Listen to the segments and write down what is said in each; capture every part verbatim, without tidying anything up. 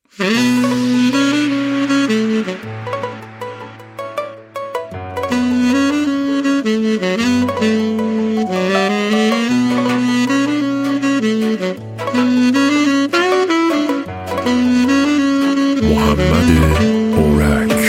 محمد اورک.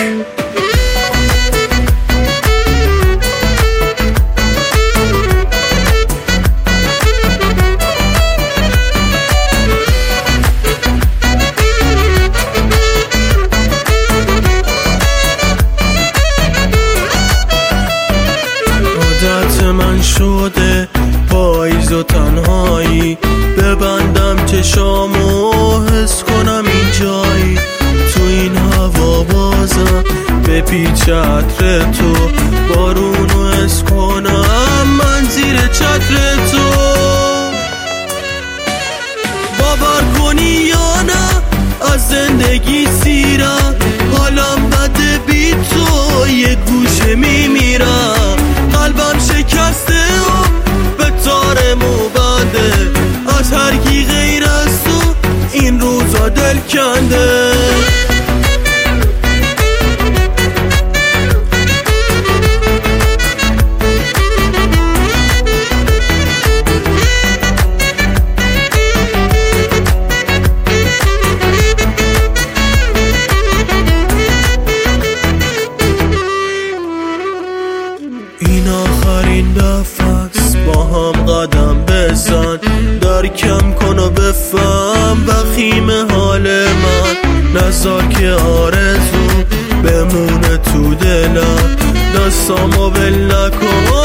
عادت من شده پاییز و تنهایی، ببندم چشامو حس کنم این جایی، تو این هوا بازم بپیچه عطر تو، بارونو حس کنم من زیر چتر تو. باور کنی یا نه از زندگی سیرم، حالم بده بی تو یه گوشه میمیرم، قلبم شکسته و به تار موبنده، از هر کی غیر از تو این روزا دل کنده. این آخرین دفعه‌ست با هم قدم بزن، درکم کن و بفهم وخیم حال من، نذار که آرزو بمونه تو دلم، دستامو ول نکن